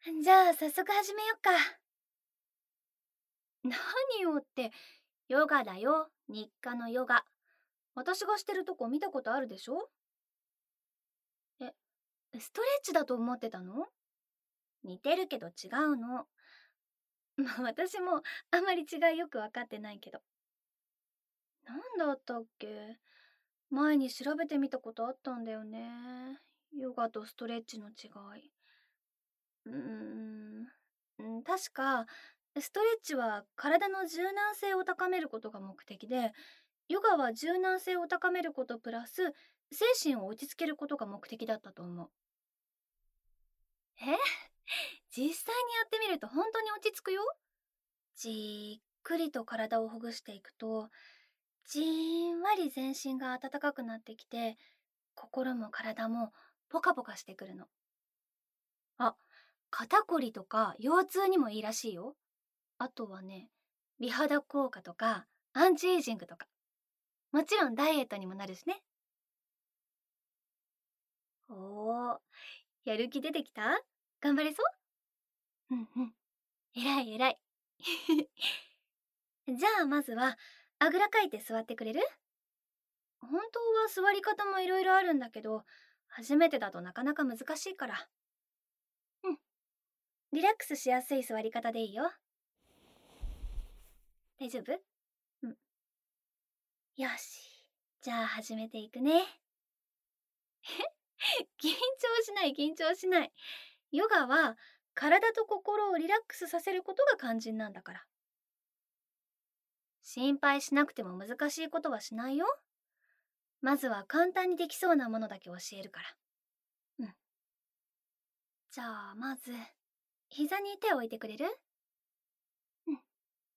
じゃあ早速始めよっか。何をって、ヨガだよ、日課のヨガ。私がしてるとこ見たことあるでしょ？え、ストレッチだと思ってたの？似てるけど違うの。まあ私もあまり違いよくわかってないけど。なんだったっけ？前に調べてみたことあったんだよね。ヨガとストレッチの違い。うーん、確か、ストレッチは体の柔軟性を高めることが目的で、ヨガは柔軟性を高めることプラス、精神を落ち着けることが目的だったと思う。え実際にやってみると本当に落ち着くよ。じっくりと体をほぐしていくと、じんわり全身が温かくなってきて、心も体もポカポカしてくるの。あ、肩こりとか腰痛にもいいらしいよ。あとはね、美肌効果とかアンチエイジングとか。もちろんダイエットにもなるしね。おー、やる気出てきた？頑張れそう？うんうん。偉い偉い。じゃあまずは、あぐらかいて座ってくれる？本当は座り方もいろいろあるんだけど、初めてだとなかなか難しいから。うん。リラックスしやすい座り方でいいよ。大丈夫？うん。よし。じゃあ始めていくね。緊張しない緊張しない。ヨガは体と心をリラックスさせることが肝心なんだから。心配しなくても難しいことはしないよ。まずは簡単にできそうなものだけ教えるから。うん。じゃあまず、膝に手を置いてくれる？うん。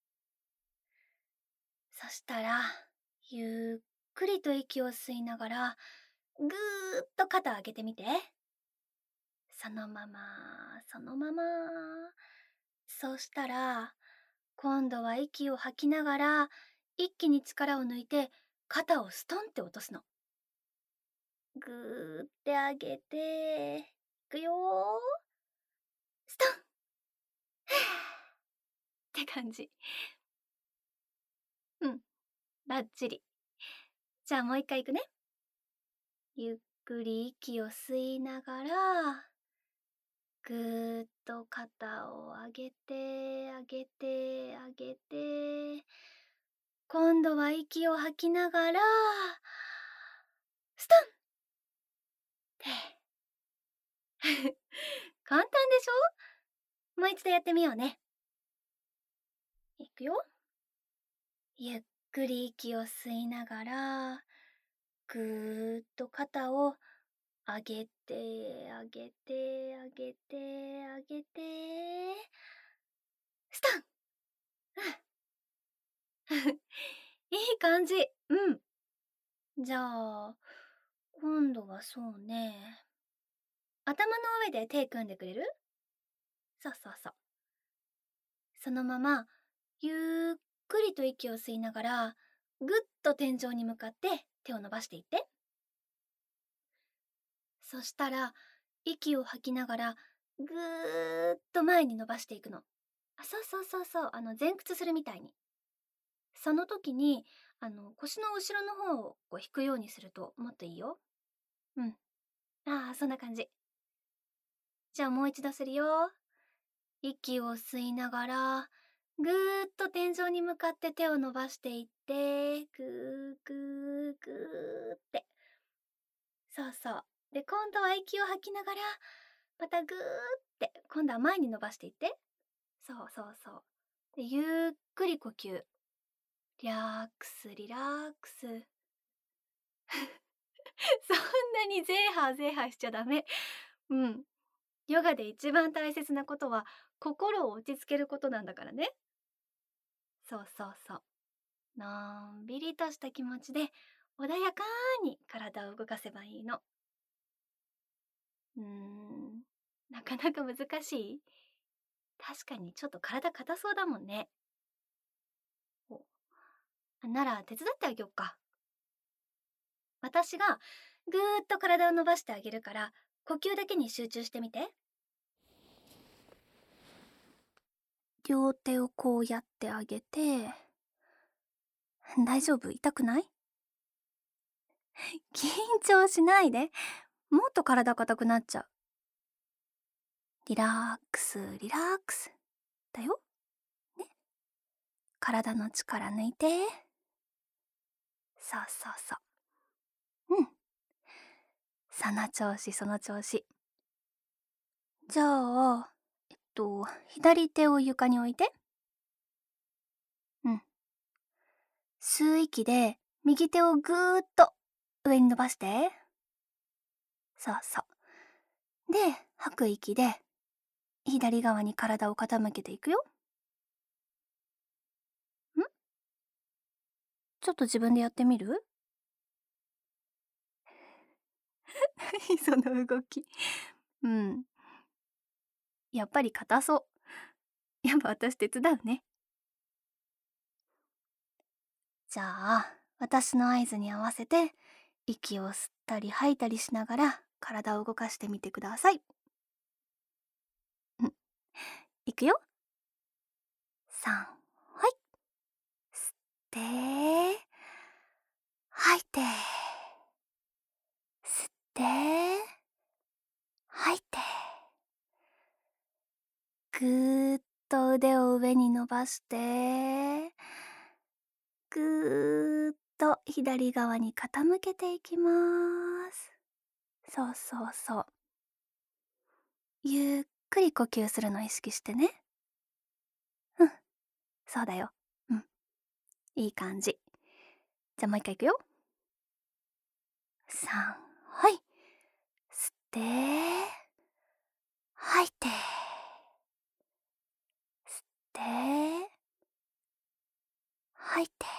そしたら、ゆっくりと息を吸いながら、ぐーっと肩を上げてみて。そのまま、そのまま。そうしたら、今度は息を吐きながら、一気に力を抜いて、肩をストンって落とすの。ぐーって上げて、いくよー。ストンって感じ。うん、バッチリ。じゃあもう一回いくね。ゆっくり息を吸いながら、ぐーっと肩を上げて、上げて、上げて、今度は息を吐きながら、ストンって。簡単でしょ？もう一度やってみようね。いくよ。ゆっくり息を吸いながら、ぐーっと肩を上げて、上げて、上げて、上げて、ストンいい感じ。うん。じゃあ、今度はそうね。頭の上で手組んでくれる？そうそうそう。そのまま、ゆっくりと息を吸いながら、ぐっと天井に向かって手を伸ばしていって。そしたら、息を吐きながら、ぐーっと前に伸ばしていくの。そうそうそうそう、前屈するみたいに。その時に、腰の後ろの方をこう引くようにするともっといいよ。うん。ああ、そんな感じ。じゃあもう一度するよ。息を吸いながら、ぐーっと天井に向かって手を伸ばしていって、ぐーぐーぐーって。そうそう。で、今度は息を吐きながら、またぐーって、今度は前に伸ばしていって。そうそうそう。で、ゆっくり呼吸。リラックス、リラックス。そんなにゼーハーゼーハーしちゃダメ。うん。ヨガで一番大切なことは、心を落ち着けることなんだからね。そうそうそう。のんびりとした気持ちで、穏やかに体を動かせばいいの。なかなか難しい？確かにちょっと体硬そうだもんね。お、なら手伝ってあげよっか。私がぐーっと体を伸ばしてあげるから、呼吸だけに集中してみて。 両手をこうやってあげて、大丈夫？痛くない？緊張しないで。もっと体硬くなっちゃう。リラックス、リラックス。だよ。ね。体の力抜いて。そうそうそう。うん。その調子、その調子。じゃあ、左手を床に置いて。うん。吸う息で、右手をぐーっと上に伸ばして。そうそう。で、吐く息で、左側に体を傾けていくよ。ん？ちょっと自分でやってみる？その動き。うん。やっぱり硬そう。やっぱ私手伝うね。じゃあ、私の合図に合わせて、息を吸ったり吐いたりしながら体を動かしてみてください。うん。いくよ。3、はい。吸って、吐いて。吸って、吐いて。ぐーっと腕を上に伸ばして、ぐーっと左側に傾けていきます。そうそうそう。ゆっくり呼吸するのを意識してね。うん、そうだよ。うん、いい感じ。じゃあもう一回いくよ。3、はい。吸って、吐いて。吸って、吐いて。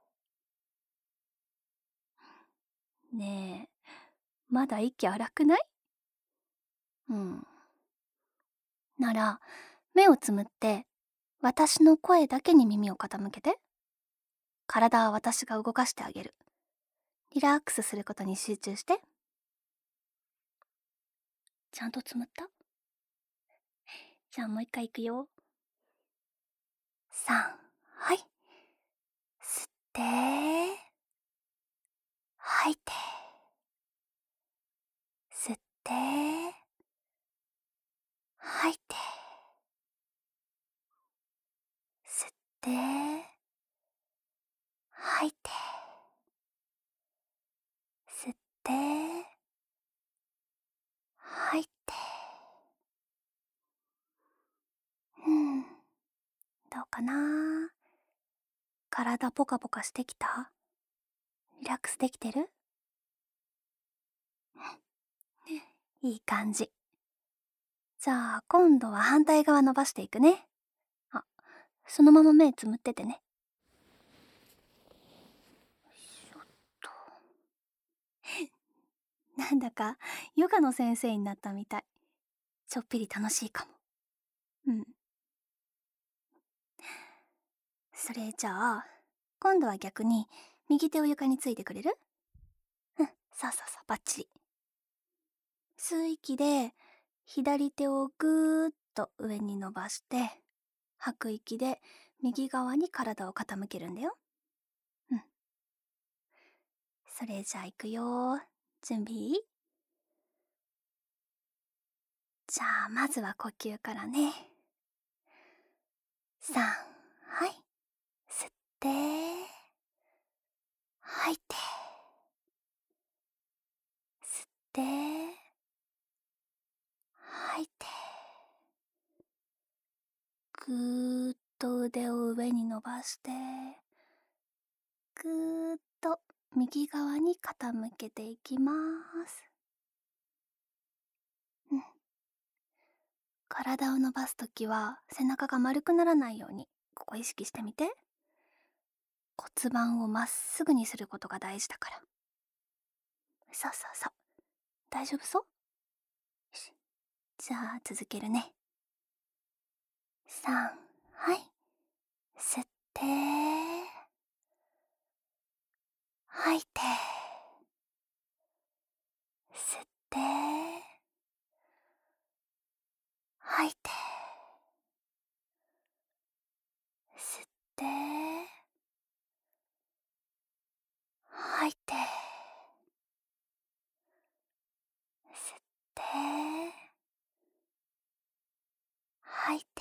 ねえ、まだ息荒くない？うん。なら、目をつむって、私の声だけに耳を傾けて。体は私が動かしてあげる。リラックスすることに集中して。ちゃんとつむった？じゃあもう一回いくよ。3、はい。吸って、吐いて。吸って、吐いて。吸って、吐いて。吸って、吐いて。うん。どうかな？体ポカポカしてきた？リラックスできてる？いい感じ。じゃあ今度は反対側伸ばしていくね。あ、そのまま目つむっててね。ちょっと。なんだかヨガの先生になったみたい。ちょっぴり楽しいかも。うん。それじゃあ、今度は逆に右手を床についてくれる？うん、そうそうそう、バッチリ。吸う息で左手をぐーっと上に伸ばして、吐く息で右側に体を傾けるんだよ。うん。それじゃあ行くよ。準備いい？じゃあまずは呼吸からね。3、はい。吸って、吐いて。吸って、吐いて。ぐーっと腕を上に伸ばして、ぐーっと右側に傾けていきます。うん。体を伸ばすときは背中が丸くならないように、ここ意識してみて。骨盤をまっすぐにすることが大事だから。そうそうそう。大丈夫そう？よし。じゃあ続けるね。3、はい。吸って、吐いて。吸って、吐いて。 て、吐いて、吸って、吐いて。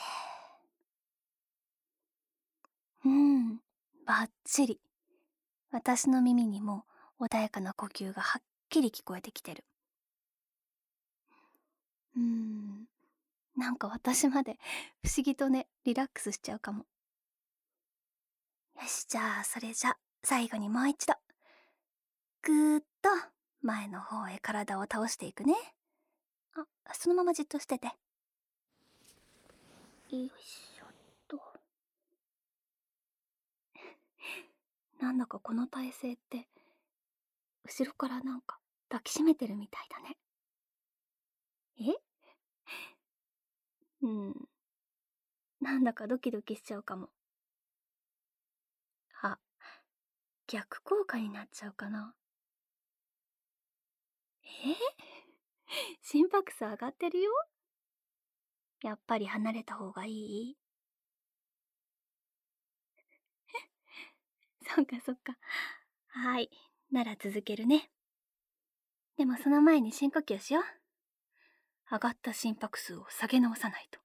バッチリ。私の耳にも穏やかな呼吸がはっきり聞こえてきてる。なんか私まで不思議とね、リラックスしちゃうかも。よし、じゃあそれじゃ最後にもう一度。ぐーっと前の方へ体を倒していくね。そのままじっとしてて。よいしょっと。なんだかこの体勢って、後ろからなんか抱きしめてるみたいだね。え？なんだかドキドキしちゃうかも。逆効果になっちゃうかな。心拍数上がってるよ。やっぱり離れた方がいい？そっかそっか。はい。なら続けるね。でもその前に深呼吸しよう。上がった心拍数を下げ直さないと。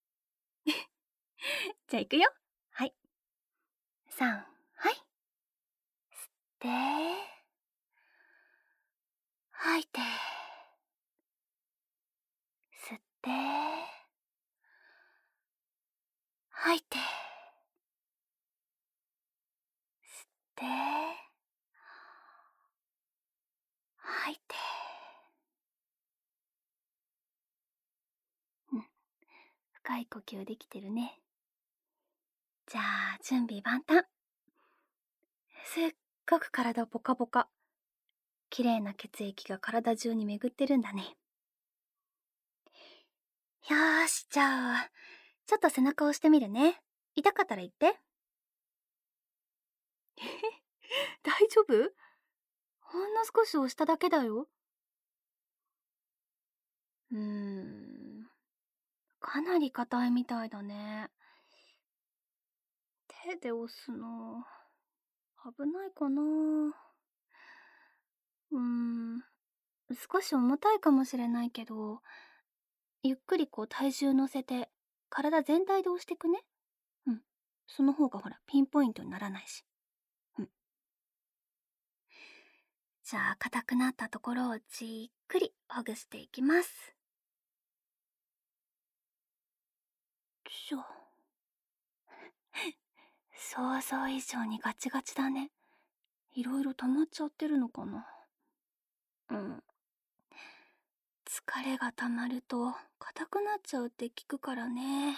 じゃあ行くよ。はい。3、はい。吸って、吐いて、吸って、吐いて、吸って、吐いて。深い呼吸できてるね。じゃあ準備万端。せっかく体ポカポカ。綺麗な血液が体中に巡ってるんだね。よーし、じゃあちょっと背中を押してみるね。痛かったら言って。大丈夫？ほんの少し押しただけだよ。かなり硬いみたいだね。手で押すの危ないかな。少し重たいかもしれないけど、ゆっくり体重乗せて体全体で押してくね。その方がほらピンポイントにならないし。じゃあ硬くなったところをじっくりほぐしていきます。想像以上にガチガチだね。いろいろ溜まっちゃってるのかな。疲れが溜まると硬くなっちゃうって聞くからね。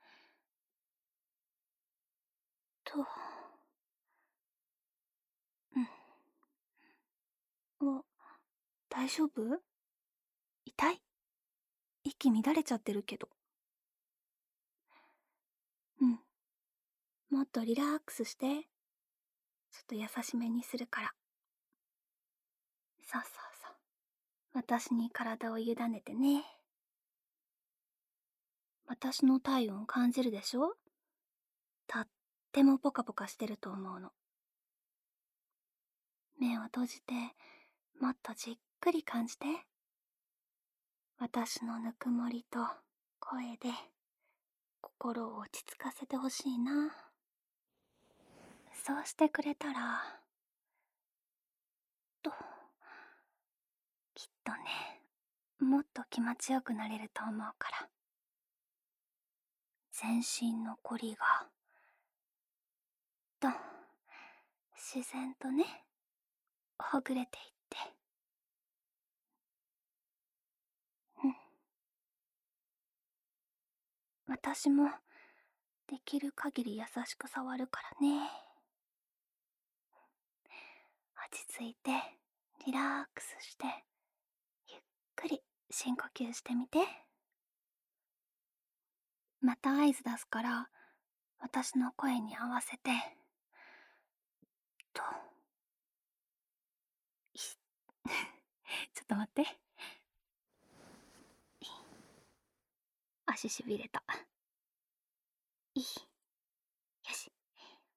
大丈夫？痛い？息乱れちゃってるけど。もっとリラックスして。ちょっと優しめにするから。そうそうそう。私に体を委ねてね。私の体温感じるでしょ？とってもポカポカしてると思うの。目を閉じて、もっとじっくり感じて。私のぬくもりと声で心を落ち着かせてほしいな。そうしてくれたら、きっとね、もっと気持ちよくなれると思うから。全身のコリが自然とね、ほぐれていって。私もできる限り優しく触るからね。落ち着いてリラックスして、ゆっくり深呼吸してみて。また合図出すから、私の声に合わせて。ちょっと待って。足しびれた。よし。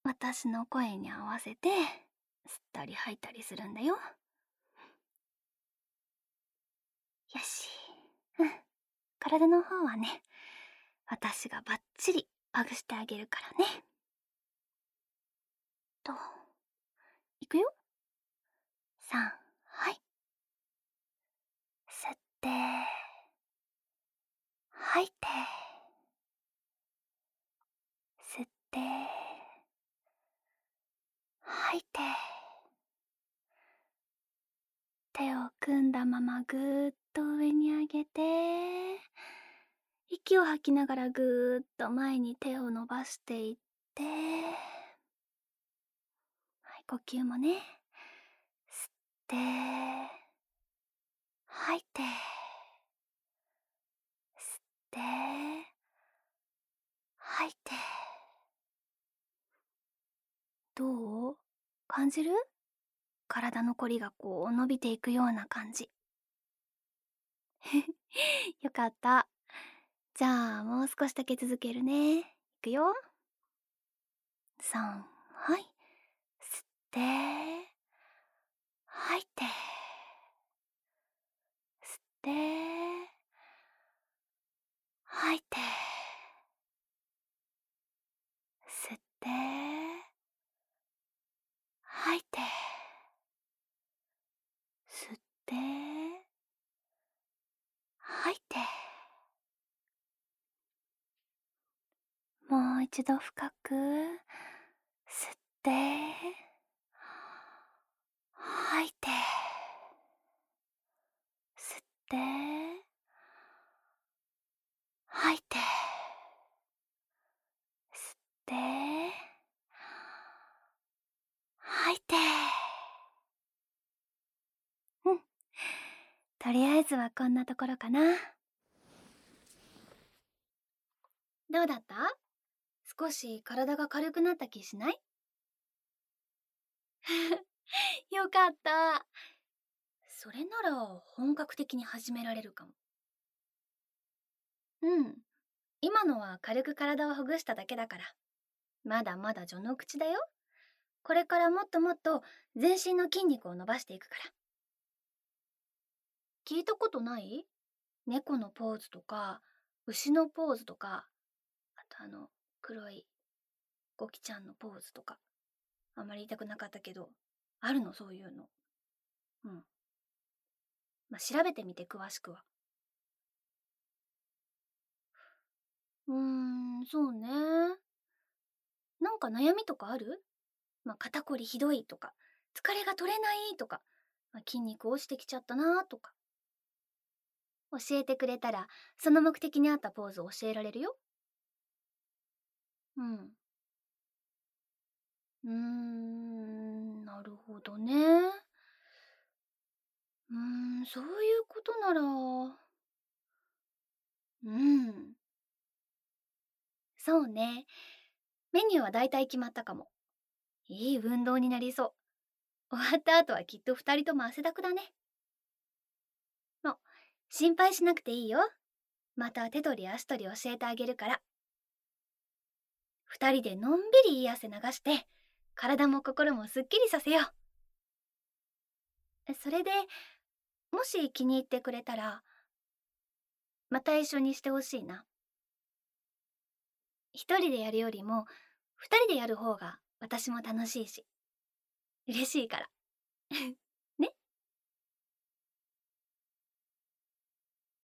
私の声に合わせて吸ったり吐いたりするんだよ。よし。うん。体の方はね、私がバッチリほぐしてあげるからね。と、いくよ。3、はい。吸って、吐いて、吸って、吐いて。手を組んだままぐーっと上に上げて、息を吐きながらぐーっと前に手を伸ばしていって、はい、呼吸もね。吸って、吐いて、吸って、吐いて。どう感じる？体のこりがこう伸びていくような感じ。よかった。じゃあもう少しだけ続けるね。いくよ。3、はい。吸って、吐いて、吸って、吐いて、吸って、吐いて、吸って、吐いて。もう一度深く吸って、吐いて、吸って、吐いて、吸って、吐いて。うん。とりあえずはこんなところかな。どうだった？少し体が軽くなった気しない？よかった。それなら本格的に始められるかも。うん。今のは軽く体をほぐしただけだから。まだまだ序の口だよ。これからもっともっと全身の筋肉を伸ばしていくから。聞いたことない？猫のポーズとか、牛のポーズとか、あと黒いゴキちゃんのポーズとか。あまり言いたくなかったけど、あるのそういうの。うん。まあ、調べてみて詳しくは。そうね。なんか悩みとかある？まあ、肩こりひどいとか、疲れが取れないとか、まあ、筋肉落ちてきちゃったなとか。教えてくれたら、その目的に合ったポーズを教えられるよ。うん。なるほどね。そういうことなら、うん。そうね。メニューはだいたい決まったかも。いい運動になりそう。終わった後はきっと二人とも汗だくだね。もう、心配しなくていいよ。また手取り足取り教えてあげるから。二人でのんびりいい汗流して、体も心もすっきりさせよう。それで、もし気に入ってくれたら、また一緒にしてほしいな。一人でやるよりも、二人でやる方が私も楽しいし、嬉しいから。